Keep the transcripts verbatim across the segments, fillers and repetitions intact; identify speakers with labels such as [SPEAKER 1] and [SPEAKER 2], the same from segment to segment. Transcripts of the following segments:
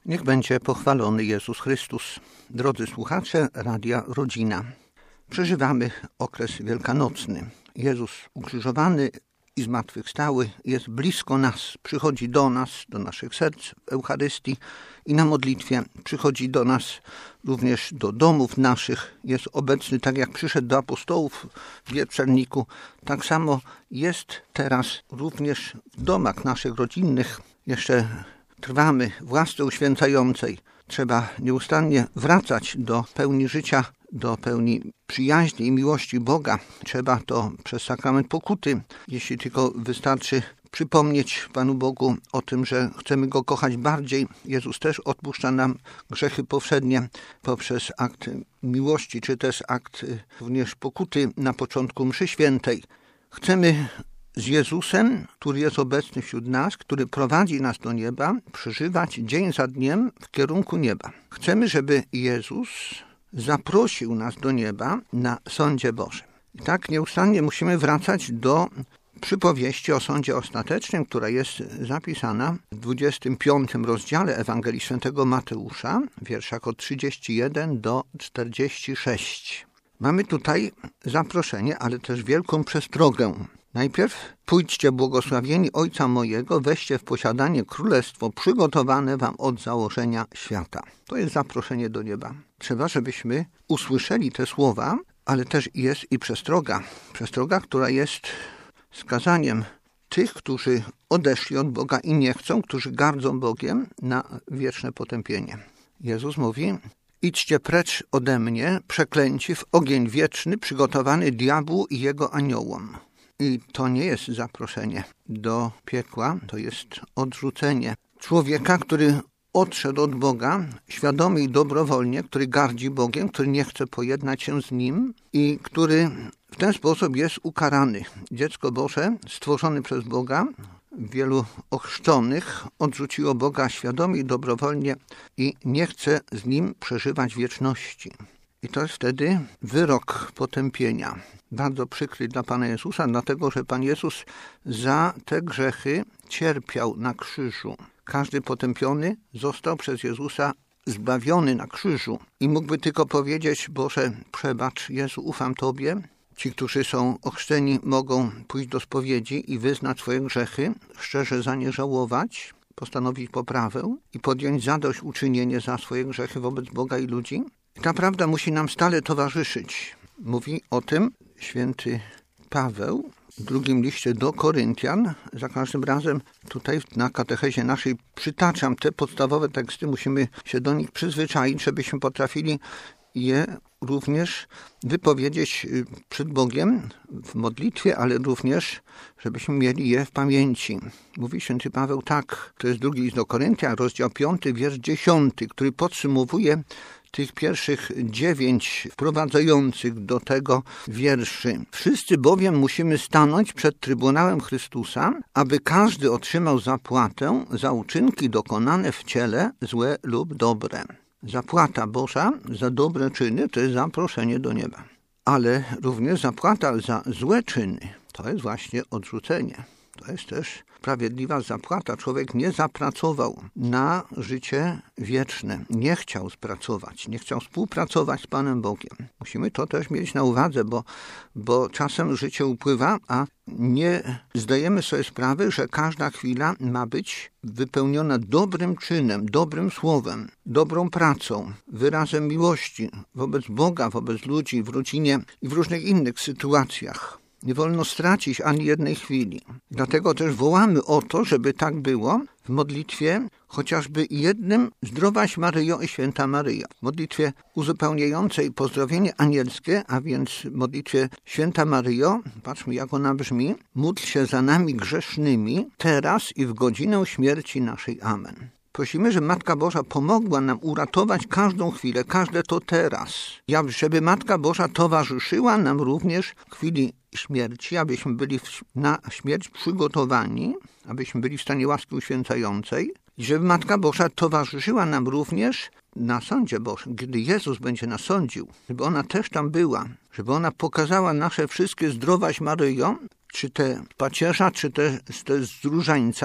[SPEAKER 1] Niech będzie pochwalony Jezus Chrystus. Drodzy słuchacze Radia Rodzina, przeżywamy okres wielkanocny. Jezus ukrzyżowany i zmartwychwstały jest blisko nas, przychodzi do nas, do naszych serc w Eucharystii i na modlitwie, przychodzi do nas również do domów naszych, jest obecny tak jak przyszedł do apostołów w Wieprzelniku, tak samo jest teraz również w domach naszych rodzinnych. Jeszcze trwamy w łasce uświęcającej. Trzeba nieustannie wracać do pełni życia, do pełni przyjaźni i miłości Boga. Trzeba to przez sakrament pokuty, jeśli tylko wystarczy przypomnieć Panu Bogu o tym, że chcemy Go kochać bardziej. Jezus też odpuszcza nam grzechy powszednie poprzez akt miłości, czy też akt również pokuty na początku mszy świętej. Chcemy z Jezusem, który jest obecny wśród nas, który prowadzi nas do nieba, przeżywać dzień za dniem w kierunku nieba. Chcemy, żeby Jezus zaprosił nas do nieba na sądzie Bożym. I tak nieustannie musimy wracać do przypowieści o sądzie ostatecznym, która jest zapisana w dwudziestym piątym rozdziale Ewangelii Świętego Mateusza, w wierszach od trzydziestego pierwszego do czterdziestego szóstego. Mamy tutaj zaproszenie, ale też wielką przestrogę. Najpierw pójdźcie błogosławieni Ojca mojego, weźcie w posiadanie królestwo przygotowane wam od założenia świata. To jest zaproszenie do nieba. Trzeba, żebyśmy usłyszeli te słowa, ale też jest i przestroga. Przestroga, która jest skazaniem tych, którzy odeszli od Boga i nie chcą, którzy gardzą Bogiem, na wieczne potępienie. Jezus mówi: idźcie precz ode mnie, przeklęci, w ogień wieczny przygotowany diabłu i jego aniołom. I to nie jest zaproszenie do piekła, to jest odrzucenie człowieka, który odszedł od Boga, świadomie i dobrowolnie, który gardzi Bogiem, który nie chce pojednać się z Nim i który w ten sposób jest ukarany. Dziecko Boże, stworzone przez Boga, wielu ochrzczonych odrzuciło Boga świadomie i dobrowolnie i nie chce z Nim przeżywać wieczności. I to jest wtedy wyrok potępienia. Bardzo przykry dla Pana Jezusa, dlatego że Pan Jezus za te grzechy cierpiał na krzyżu. Każdy potępiony został przez Jezusa zbawiony na krzyżu i mógłby tylko powiedzieć: Boże, przebacz, Jezu, ufam Tobie. Ci, którzy są ochrzczeni, mogą pójść do spowiedzi i wyznać swoje grzechy, szczerze za nie żałować, postanowić poprawę i podjąć zadośćuczynienie za swoje grzechy wobec Boga i ludzi. Ta prawda musi nam stale towarzyszyć. Mówi o tym święty Paweł w drugim liście do Koryntian. Za każdym razem tutaj na katechezie naszej przytaczam te podstawowe teksty. Musimy się do nich przyzwyczaić, żebyśmy potrafili je również wypowiedzieć przed Bogiem w modlitwie, ale również żebyśmy mieli je w pamięci. Mówi święty Paweł tak, to jest drugi list do Koryntian, rozdział piąty, wiersz dziesiąty, który podsumowuje tych pierwszych dziewięć wprowadzających do tego wierszy. Wszyscy bowiem musimy stanąć przed Trybunałem Chrystusa, aby każdy otrzymał zapłatę za uczynki dokonane w ciele, złe lub dobre. Zapłata Boża za dobre czyny to jest zaproszenie do nieba. Ale również zapłata za złe czyny to jest właśnie odrzucenie. To jest też sprawiedliwa zapłata. Człowiek nie zapracował na życie wieczne. Nie chciał spracować, nie chciał współpracować z Panem Bogiem. Musimy to też mieć na uwadze, bo, bo czasem życie upływa, a nie zdajemy sobie sprawy, że każda chwila ma być wypełniona dobrym czynem, dobrym słowem, dobrą pracą, wyrazem miłości wobec Boga, wobec ludzi, w rodzinie i w różnych innych sytuacjach. Nie wolno stracić ani jednej chwili. Dlatego też wołamy o to, żeby tak było w modlitwie chociażby jednym Zdrowaś Maryjo i Święta Maryjo. W modlitwie uzupełniającej pozdrowienie anielskie, a więc w modlitwie Święta Maryjo, patrzmy jak ona brzmi: módl się za nami grzesznymi, teraz i w godzinę śmierci naszej. Amen. Prosimy, żeby Matka Boża pomogła nam uratować każdą chwilę, każde to teraz. Żeby Matka Boża towarzyszyła nam również w chwili śmierci, abyśmy byli na śmierć przygotowani, abyśmy byli w stanie łaski uświęcającej. I żeby Matka Boża towarzyszyła nam również na sądzie Bożym, gdy Jezus będzie nas sądził, żeby ona też tam była, żeby ona pokazała nasze wszystkie Zdrowaś Maryjo, czy te pacierza, czy te, te z różańca,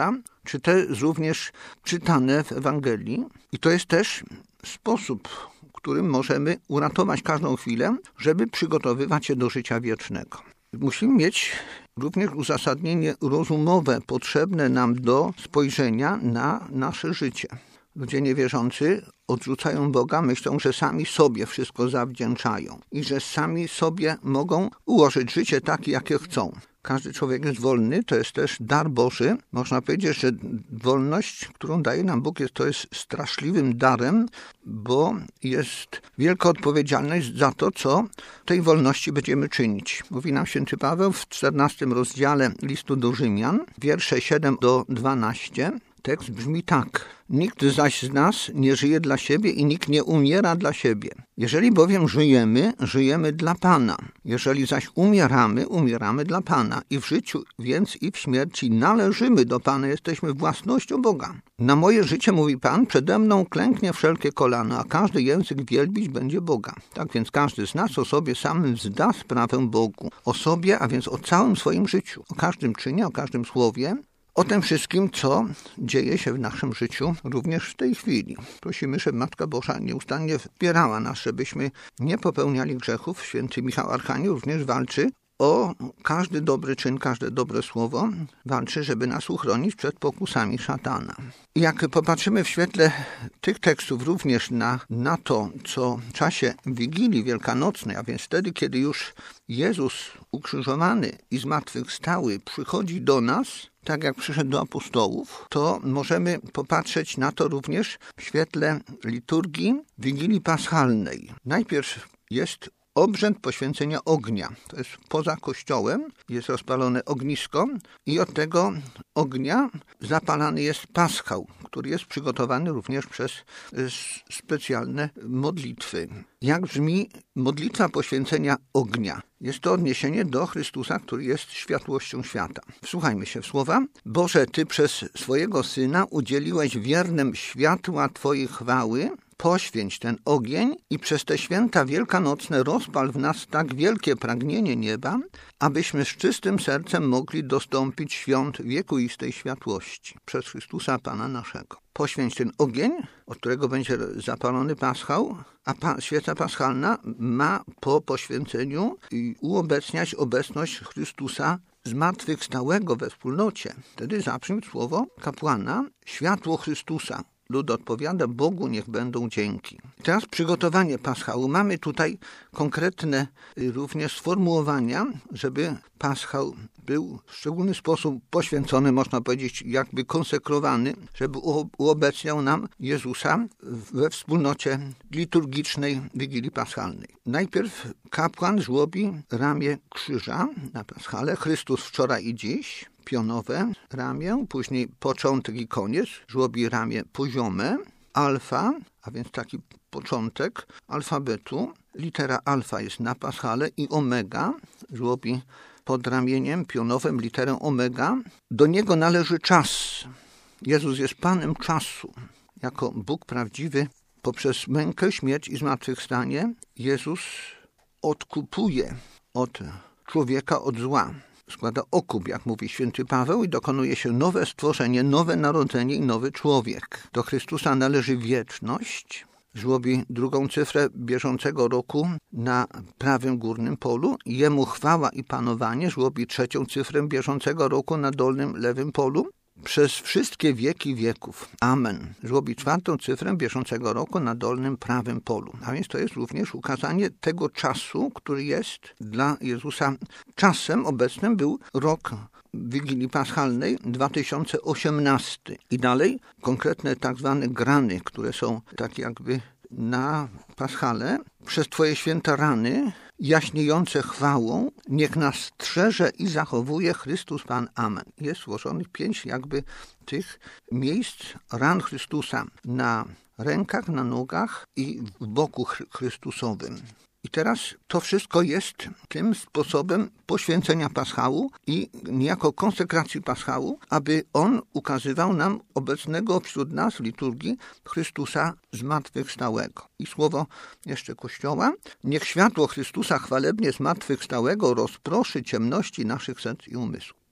[SPEAKER 1] czy te również czytane w Ewangelii. I to jest też sposób, którym możemy uratować każdą chwilę, żeby przygotowywać się do życia wiecznego. Musimy mieć również uzasadnienie rozumowe potrzebne nam do spojrzenia na nasze życie. Ludzie niewierzący odrzucają Boga, myślą, że sami sobie wszystko zawdzięczają i że sami sobie mogą ułożyć życie takie, jakie chcą. Każdy człowiek jest wolny, to jest też dar Boży. Można powiedzieć, że wolność, którą daje nam Bóg, jest, to jest straszliwym darem, bo jest wielka odpowiedzialność za to, co tej wolności będziemy czynić. Mówi nam święty Paweł w czternastym rozdziale listu do Rzymian, wiersze siedem do dwunastu. Tekst brzmi tak. Nikt zaś z nas nie żyje dla siebie i nikt nie umiera dla siebie. Jeżeli bowiem żyjemy, żyjemy dla Pana. Jeżeli zaś umieramy, umieramy dla Pana. I w życiu, więc i w śmierci należymy do Pana, jesteśmy własnością Boga. Na moje życie, mówi Pan, przede mną klęknie wszelkie kolano, a każdy język wielbić będzie Boga. Tak więc każdy z nas o sobie samym zda sprawę Bogu. O sobie, a więc o całym swoim życiu. O każdym czynie, o każdym słowie. O tym wszystkim, co dzieje się w naszym życiu, również w tej chwili. Prosimy, żeby Matka Boża nieustannie wspierała nas, żebyśmy nie popełniali grzechów. Święty Michał Archanioł również walczy o każdy dobry czyn, każde dobre słowo. Walczy, żeby nas uchronić przed pokusami szatana. I jak popatrzymy w świetle tych tekstów również na, na to, co w czasie Wigilii Wielkanocnej, a więc wtedy, kiedy już Jezus ukrzyżowany i zmartwychwstały przychodzi do nas, tak jak przyszedł do apostołów, to możemy popatrzeć na to również w świetle liturgii Wigilii Paschalnej. Najpierw jest obrzęd poświęcenia ognia. To jest poza kościołem, jest rozpalone ognisko i od tego ognia zapalany jest paschał, który jest przygotowany również przez specjalne modlitwy. Jak brzmi modlitwa poświęcenia ognia? Jest to odniesienie do Chrystusa, który jest światłością świata. Wsłuchajmy się w słowa. Boże, Ty przez swojego Syna udzieliłeś wiernym światła Twojej chwały. Poświęć ten ogień i przez te święta wielkanocne rozpal w nas tak wielkie pragnienie nieba, abyśmy z czystym sercem mogli dostąpić świąt wiekuistej światłości przez Chrystusa Pana naszego. Poświęć ten ogień, od którego będzie zapalony paschał, a pa- świeca paschalna ma po poświęceniu uobecniać obecność Chrystusa zmartwychwstałego we wspólnocie. Wtedy zabrzmi słowo kapłana, światło Chrystusa. Lud odpowiada, Bogu niech będą dzięki. Teraz przygotowanie paschału. Mamy tutaj konkretne również sformułowania, żeby paschał był w szczególny sposób poświęcony, można powiedzieć, jakby konsekrowany, żeby uobecniał nam Jezusa we wspólnocie liturgicznej Wigilii Paschalnej. Najpierw kapłan żłobi ramię krzyża na paschale, Chrystus wczoraj i dziś, pionowe ramię, później początek i koniec, żłobi ramię poziome, alfa, a więc taki początek alfabetu, litera alfa jest na paschale i omega, żłobi pod ramieniem pionowym literę omega. Do niego należy czas. Jezus jest Panem czasu. Jako Bóg prawdziwy, poprzez mękę, śmierć i zmartwychwstanie, Jezus odkupuje od człowieka od zła. Składa okup, jak mówi święty Paweł, i dokonuje się nowe stworzenie, nowe narodzenie i nowy człowiek. Do Chrystusa należy wieczność. Żłobi drugą cyfrę bieżącego roku na prawym górnym polu. Jemu chwała i panowanie. Żłobi trzecią cyfrę bieżącego roku na dolnym lewym polu. Przez wszystkie wieki wieków. Amen. Żłobi czwartą cyfrę bieżącego roku na dolnym prawym polu. A więc to jest również ukazanie tego czasu, który jest dla Jezusa czasem obecnym. Był rok Wigilii Paschalnej dwa tysiące osiemnasty. I dalej konkretne tak zwane grany, które są tak jakby na paschale. Przez Twoje święte rany, jaśniejące chwałą, niech nas strzeże i zachowuje Chrystus Pan. Amen. Jest złożonych pięć jakby tych miejsc ran Chrystusa na rękach, na nogach i w boku Chrystusowym. I teraz to wszystko jest tym sposobem poświęcenia paschału i niejako konsekracji paschału, aby on ukazywał nam obecnego wśród nas w liturgii Chrystusa zmartwychwstałego. I słowo jeszcze Kościoła. Niech światło Chrystusa chwalebnie zmartwychwstałego rozproszy ciemności naszych serc i umysłów.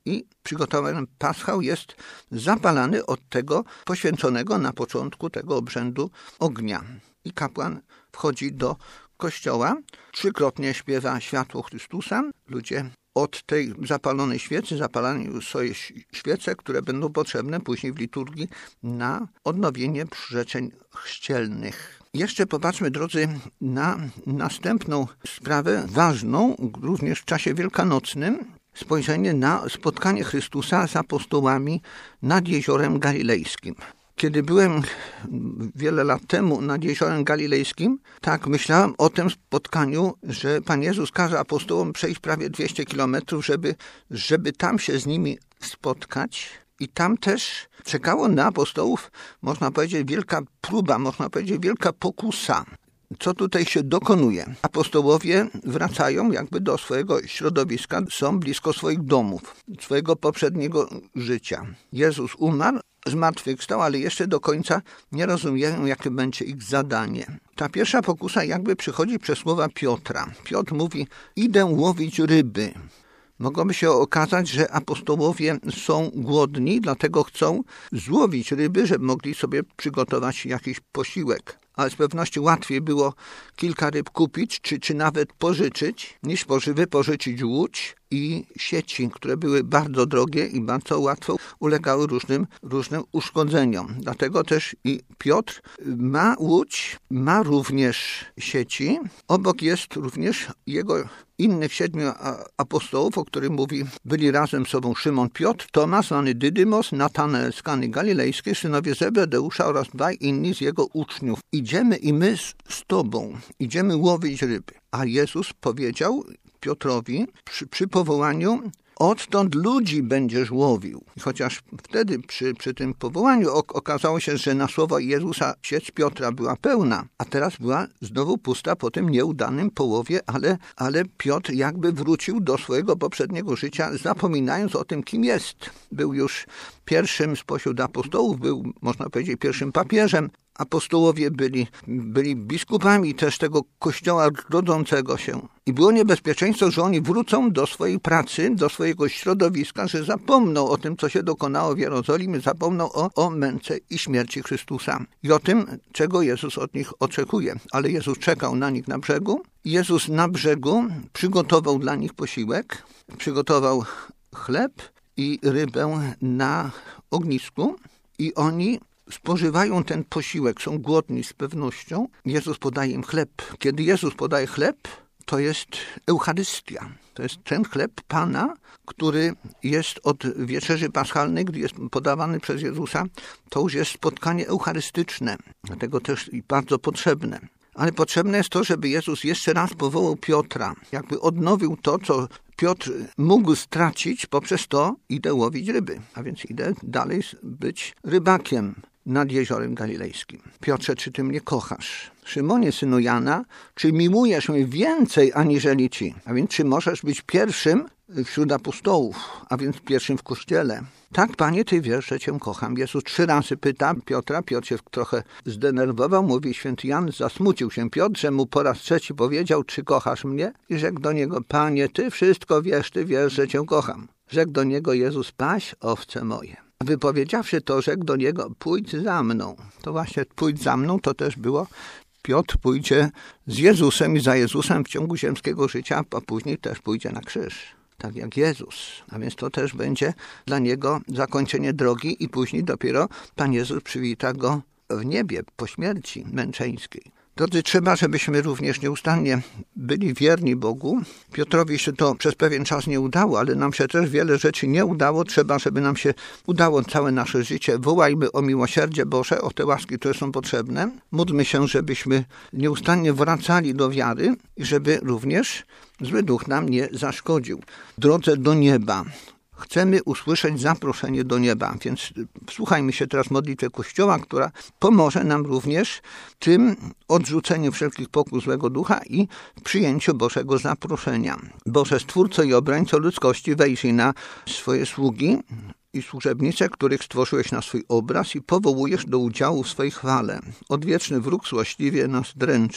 [SPEAKER 1] i przygotowany paschał jest zapalany od tego poświęconego na początku tego obrzędu ognia. I kapłan wchodzi do kościoła, trzykrotnie śpiewa światło Chrystusa. Ludzie od tej zapalonej świecy zapalają swoje świece, które będą potrzebne później w liturgii na odnowienie przyrzeczeń chrzcielnych. Jeszcze popatrzmy, drodzy, na następną sprawę ważną, również w czasie wielkanocnym, spojrzenie na spotkanie Chrystusa z apostołami nad Jeziorem Galilejskim. Kiedy byłem wiele lat temu nad Jeziorem Galilejskim, tak myślałem o tym spotkaniu, że Pan Jezus każe apostołom przejść prawie dwieście kilometrów, żeby, żeby tam się z nimi spotkać. I tam też czekało na apostołów, można powiedzieć, wielka próba, można powiedzieć, wielka pokusa. Co tutaj się dokonuje? Apostołowie wracają jakby do swojego środowiska, są blisko swoich domów, swojego poprzedniego życia. Jezus umarł, zmartwychwstał, ale jeszcze do końca nie rozumieją, jakie będzie ich zadanie. Ta pierwsza pokusa jakby przychodzi przez słowa Piotra. Piotr mówi, idę łowić ryby. Mogłoby się okazać, że apostołowie są głodni, dlatego chcą złowić ryby, żeby mogli sobie przygotować jakiś posiłek. Ale z pewnością łatwiej było kilka ryb kupić, czy, czy nawet pożyczyć, niż wypożyczyć łódź i sieci, które były bardzo drogie i bardzo łatwo ulegały różnym, różnym uszkodzeniom. Dlatego też i Piotr ma łódź, ma również sieci. Obok jest również jego innych siedmiu apostołów, o których mówi, byli razem z sobą Szymon Piotr, Tomasz, zwany Dydymos, Natanael z Kany Galilejskiej, synowie Zebedeusza oraz dwaj inni z jego uczniów. Idziemy i my z, z tobą, idziemy łowić ryby. A Jezus powiedział Piotrowi przy, przy powołaniu, odtąd ludzi będziesz łowił. Chociaż wtedy przy, przy tym powołaniu okazało się, że na słowo Jezusa sieć Piotra była pełna, a teraz była znowu pusta po tym nieudanym połowie, ale, ale Piotr jakby wrócił do swojego poprzedniego życia, zapominając o tym, kim jest. Był już pierwszym spośród apostołów, był, można powiedzieć, pierwszym papieżem. Apostołowie byli, byli biskupami też tego kościoła rodzącego się. I było niebezpieczeństwo, że oni wrócą do swojej pracy, do swojego środowiska, że zapomną o tym, co się dokonało w Jerozolimie, zapomną o, o męce i śmierci Chrystusa. I o tym, czego Jezus od nich oczekuje. Ale Jezus czekał na nich na brzegu. Jezus na brzegu przygotował dla nich posiłek, przygotował chleb i rybę na ognisku i oni spożywają ten posiłek, są głodni z pewnością. Jezus podaje im chleb. Kiedy Jezus podaje chleb, to jest Eucharystia. To jest ten chleb Pana, który jest od wieczerzy paschalnej, gdy jest podawany przez Jezusa. To już jest spotkanie eucharystyczne. Dlatego też i bardzo potrzebne. Ale potrzebne jest to, żeby Jezus jeszcze raz powołał Piotra. Jakby odnowił to, co Piotr mógł stracić poprzez to, idę łowić ryby. A więc idę dalej być rybakiem nad Jeziorem Galilejskim. Piotrze, czy ty mnie kochasz? Szymonie, synu Jana, czy miłujesz mnie więcej aniżeli ci? A więc czy możesz być pierwszym wśród apostołów, a więc pierwszym w kościele? Tak, Panie, ty wiesz, że cię kocham. Jezus trzy razy pyta Piotra. Piotr się trochę zdenerwował. Mówi święty Jan, zasmucił się Piotr, że mu po raz trzeci powiedział, czy kochasz mnie? I rzekł do niego, Panie, ty wszystko wiesz, ty wiesz, że cię kocham. Rzekł do niego Jezus, paś owce moje. Wypowiedziawszy to, rzekł do niego, pójdź za mną. To właśnie pójdź za mną, to też było, Piotr pójdzie z Jezusem i za Jezusem w ciągu ziemskiego życia, a później też pójdzie na krzyż. Tak jak Jezus. A więc to też będzie dla niego zakończenie drogi i później dopiero Pan Jezus przywita go w niebie po śmierci męczeńskiej. Drodzy, trzeba, żebyśmy również nieustannie byli wierni Bogu. Piotrowi się to przez pewien czas nie udało, ale nam się też wiele rzeczy nie udało. Trzeba, żeby nam się udało całe nasze życie. Wołajmy o miłosierdzie Boże, o te łaski, które są potrzebne. Módlmy się, żebyśmy nieustannie wracali do wiary i żeby również zły duch nam nie zaszkodził. W drodze do nieba chcemy usłyszeć zaproszenie do nieba, więc wsłuchajmy się teraz modlitwę Kościoła, która pomoże nam również w tym odrzuceniu wszelkich pokus złego ducha i w przyjęciu Bożego zaproszenia. Boże, Stwórco i Obrońco ludzkości, wejrzyj na swoje sługi i służebnice, których stworzyłeś na swój obraz i powołujesz do udziału w swojej chwale. Odwieczny wróg złośliwie nas dręczy,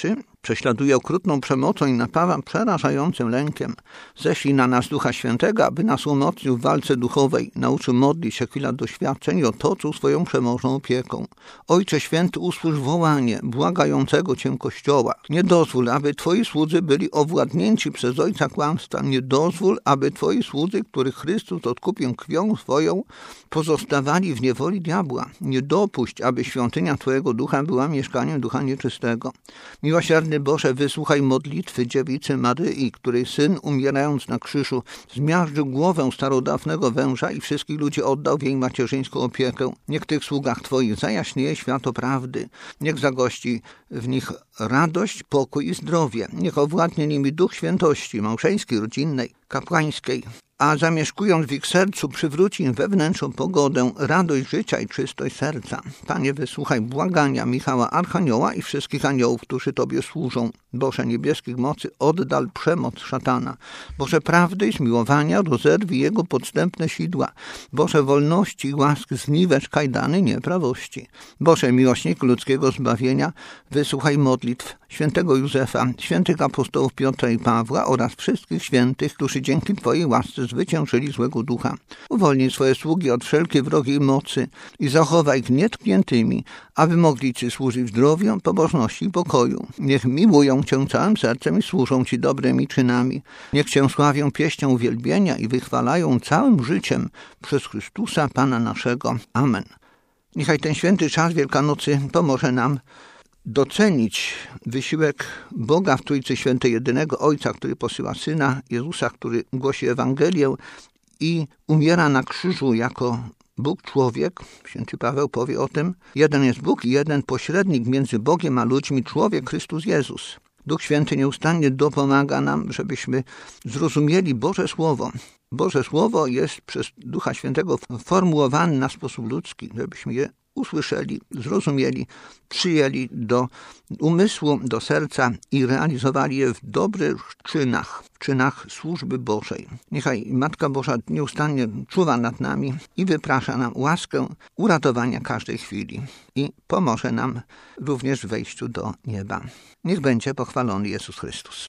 [SPEAKER 1] prześladuje okrutną przemocą i napawa przerażającym lękiem. Ześlij na nas Ducha Świętego, aby nas umocnił w walce duchowej, nauczył modlić się chwila doświadczeń i otoczył swoją przemożną opieką. Ojcze Święty, usłysz wołanie błagającego Cię Kościoła. Nie dozwól, aby Twoi słudzy byli owładnięci przez ojca kłamstwa. Nie dozwól, aby Twoi słudzy, których Chrystus odkupił krwią swoją, pozostawali w niewoli diabła. Nie dopuść, aby świątynia Twojego Ducha była mieszkaniem ducha nieczystego. Miłosierny Boże, wysłuchaj modlitwy dziewicy Maryi, której syn, umierając na krzyżu, zmiażdżył głowę starodawnego węża i wszystkich ludzi oddał w jej macierzyńską opiekę. Niech w tych sługach Twoich zajaśnieje światło prawdy. Niech zagości w nich radość, pokój i zdrowie. Niech owładnie nimi duch świętości małżeńskiej, rodzinnej, kapłańskiej, a zamieszkując w ich sercu przywróci im wewnętrzną pogodę, radość życia i czystość serca. Panie, wysłuchaj błagania Michała Archanioła i wszystkich aniołów, którzy Tobie służą. Boże niebieskich mocy, oddal przemoc szatana. Boże prawdy i zmiłowania, rozerwij jego podstępne sidła. Boże wolności i łaski, zniwecz kajdany nieprawości. Boże miłośnik ludzkiego zbawienia, wysłuchaj modlitw świętego Józefa, świętych apostołów Piotra i Pawła oraz wszystkich świętych, którzy dzięki Twojej łasce zwyciężyli złego ducha. Uwolnij swoje sługi od wszelkiej wrogiej mocy i zachowaj ich nietkniętymi, aby mogli Ci służyć w zdrowiu, pobożności i pokoju. Niech miłują Cię całym sercem i służą Ci dobrymi czynami. Niech Cię sławią pieśnią uwielbienia i wychwalają całym życiem przez Chrystusa Pana naszego. Amen. Niechaj ten święty czas Wielkanocy pomoże nam docenić wysiłek Boga w Trójcy Świętej, jedynego Ojca, który posyła Syna Jezusa, który głosi Ewangelię i umiera na krzyżu jako Bóg człowiek. Święty Paweł powie o tym. Jeden jest Bóg i jeden pośrednik między Bogiem a ludźmi, człowiek Chrystus Jezus. Duch Święty nieustannie dopomaga nam, żebyśmy zrozumieli Boże Słowo. Boże Słowo jest przez Ducha Świętego formułowane na sposób ludzki, żebyśmy je usłyszeli, zrozumieli, przyjęli do umysłu, do serca i realizowali je w dobrych czynach, w czynach służby Bożej. Niechaj Matka Boża nieustannie czuwa nad nami i wyprasza nam łaskę uratowania każdej chwili i pomoże nam również w wejściu do nieba. Niech będzie pochwalony Jezus Chrystus.